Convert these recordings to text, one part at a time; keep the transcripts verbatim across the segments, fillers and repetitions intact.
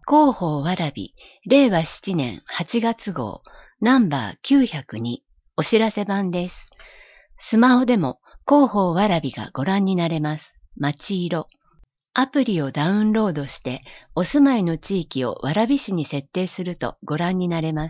広報わらび、れいわななねんはちがつ号、ナンバーきゅうひゃくに、お知らせ版です。スマホでも広報わらびがご覧になれます。街色。アプリをダウンロードして、お住まいの地域を蕨市に設定するとご覧になれます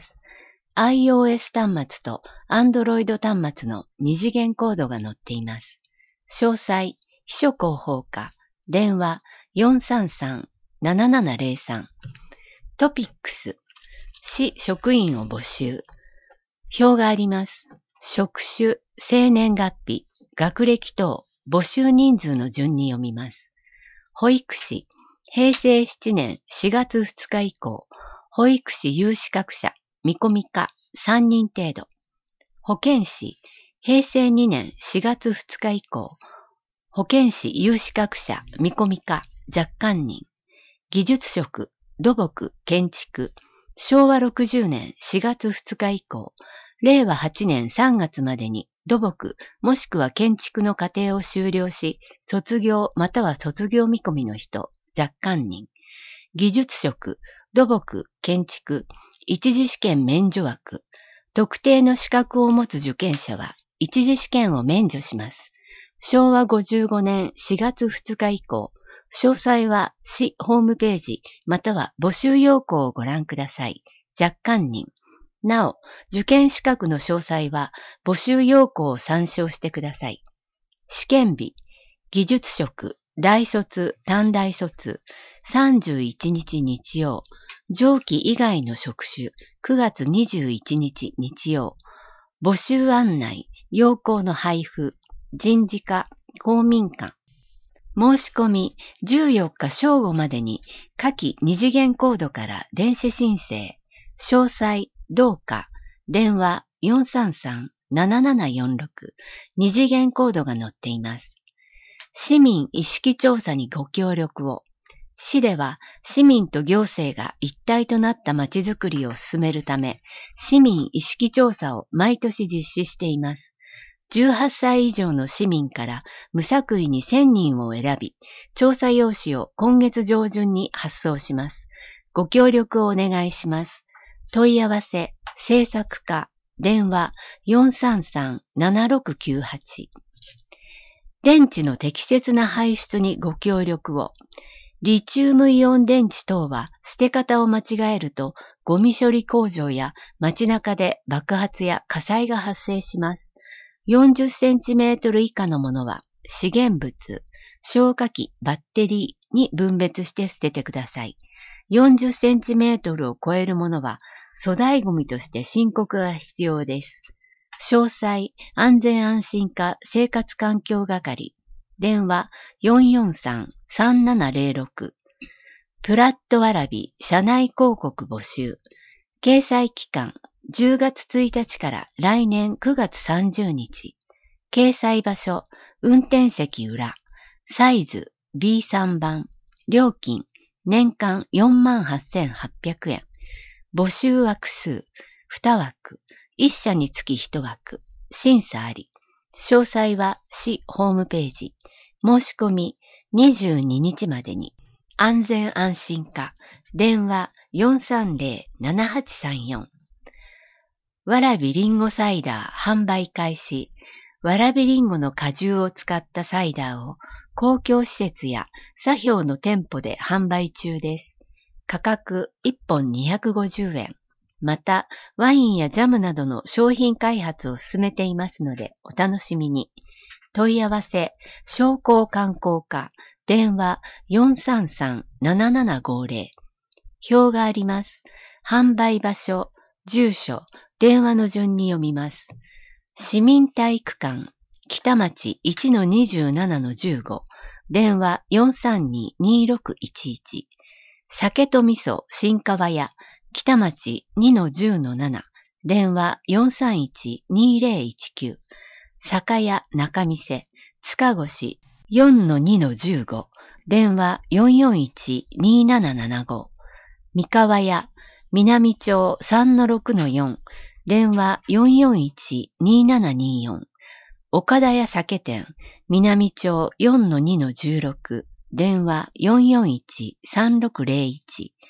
。iOS 端末と Android 端末の二次元コードが載っています。詳細、秘書広報課、電話 よんさんさんななななぜろさん。トピックス、市職員を募集。表があります。職種、生年月日、学歴等、募集人数の順に読みます。保育士、へいせいしちねんしがつふつか以降、保育士有資格者、見込み課さんにん程度。保健師、へいせいにねんしがつふつか以降、保健師有資格者、見込み課若干人。技術職、土木、建築、しょうわろくじゅうねんしがつふつか以降、れいわはちねんさんがつまでに土木もしくは建築の課程を修了し、卒業または卒業見込みの人、若干人。技術職、土木、建築、一次試験免除枠。特定の資格を持つ受験者は一次試験を免除します。しょうわごじゅうごねんしがつふつか以降、詳細は市ホームページまたは募集要項をご覧ください。若干人。なお、受験資格の詳細は募集要項を参照してください。試験日、技術職、大卒、短大卒、さんじゅういちにち日曜、上記以外の職種、くがつにじゅういちにち日曜、募集案内、要項の配布、人事課、公民館。申し込みじゅうよっか正午までに下記二次元コードから電子申請、詳細、同課、電話 よんさんさんななななよんろく、二次元コードが載っています。市民意識調査にご協力を。市では市民と行政が一体となったまちづくりを進めるため、市民意識調査を毎年実施しています。じゅうはっさい以上の市民から無作為にせんにんを選び、調査用紙を今月上旬に発送します。ご協力をお願いします。問い合わせ、政策課、電話 よんさんさんななろくきゅうはち。電池の適切な排出にご協力を。リチウムイオン電池等は捨て方を間違えるとゴミ処理工場や街中で爆発や火災が発生します。よんじゅっセンチメートル以下のものは資源物、消火器、バッテリーに分別して捨ててください。よんじゅっセンチメートルを超えるものは粗大ゴミとして申告が必要です。詳細、安全安心課生活環境係、電話 よんよんさんさんななぜろろく。プラットわらび社内広告募集。掲載期間じゅうがつついたちから来年くがつさんじゅうにち。掲載場所、運転席裏。サイズ ビーさん 番。料金、年間 よんまんはっせんはっぴゃくえん。募集枠数、に枠。いっしゃにつきいち枠。審査あり。詳細は市ホームページ。申し込みにじゅうににちまでに。安全安心課。電話 よんさんぜろななはちさんよん。わらびりんごサイダー販売開始。わらびりんごの果汁を使ったサイダーを公共施設や作業の店舗で販売中です。価格いっぽんにひゃくごじゅうえん。また、ワインやジャムなどの商品開発を進めていますのでお楽しみに。問い合わせ、商工観光課、電話 よんさんさんななななごぜろ。表があります。販売場所、住所、電話の順に読みます。市民体育館、北町 いちのにじゅうななのじゅうご、電話 よんさんににろくいちいち。酒と味噌新川屋、北町 にのじゅうのなな、電話 よんさんいちにぜろいちきゅう。酒屋中店、塚越 よんのにのじゅうご、電話 よんよんいちにななななご。三河屋、南町 さんのろくのよん、電話 よんよんいちにななによん。岡田屋酒店、南町 よんのにのじゅうろく、電話 よんよんいちさんろくぜろいち。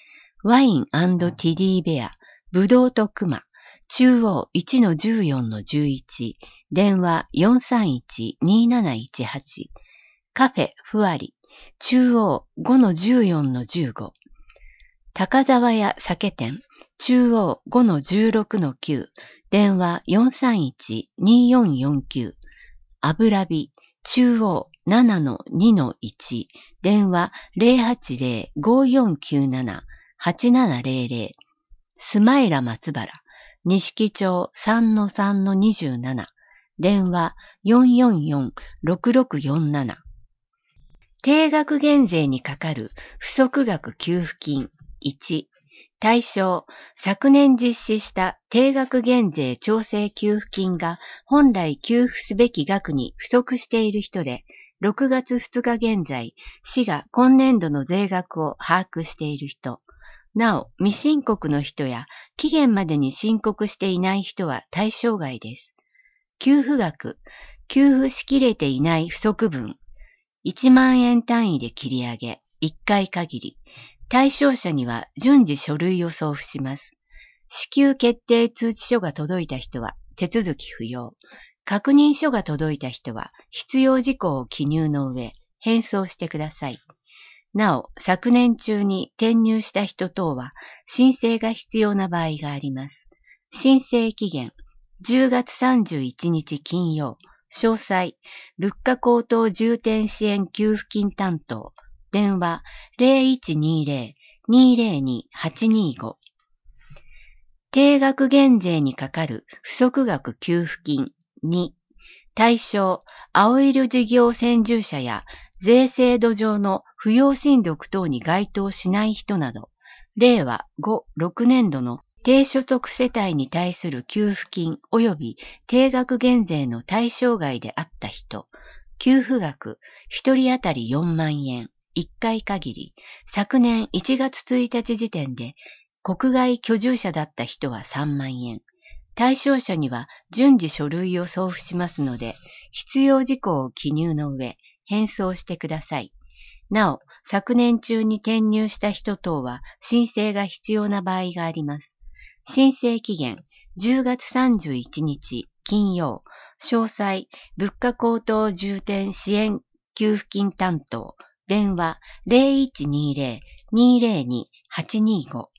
ワイン&ティディベア、ブドウとクマ、中央 いちのじゅうよんのじゅういち、電話 よんさんいちにーなないちはち、カフェふわり、中央 ごのじゅうよんのじゅうご、高沢屋酒店、中央 ごのじゅうろくのきゅう、電話 よんさんいちにーよんよんきゅう、油火、中央 ななのにのいち、電話 ゼロはちゼロ ごーよんきゅうなな はちななゼロゼロ、スマイラ松原、錦町 さんのさんのにじゅうなな、電話 よんよんよん ろくろくよんなな。定額減税にかかる不足額給付金いち、対象、昨年実施した定額減税調整給付金が本来給付すべき額に不足している人で、ろくがつふつか現在、市が今年度の税額を把握している人、なお、未申告の人や期限までに申告していない人は対象外です。給付額、給付しきれていない不足分、いちまんえん単位で切り上げ、いっかい限り、対象者には順次書類を送付します。支給決定通知書が届いた人は手続き不要。確認書が届いた人は必要事項を記入の上、返送してください。なお、昨年中に転入した人等は申請が必要な場合があります。申請期限、じゅうがつさんじゅういちにち金曜。詳細、物価高騰重点支援給付金担当、電話 ゼロいちにーゼロ にーゼロに はちにーご。定額減税にかかる不足額給付金に、対象、青色事業専従者や税制度上の扶養親族等に該当しない人など、れいわご、ろくねんどの低所得世帯に対する給付金及び定額減税の対象外であった人、給付額ひとり当たりよんまんえん、いっかい限り、昨年いちがつついたち時点で国外居住者だった人はさんまんえん、対象者には順次書類を送付しますので、必要事項を記入の上、返送してください。なお、昨年中に転入した人等は申請が必要な場合があります。申請期限、じゅうがつさんじゅういちにち金曜。詳細、物価高騰重点支援給付金担当。電話 ゼロいちにーゼロ にーゼロに はちにーご。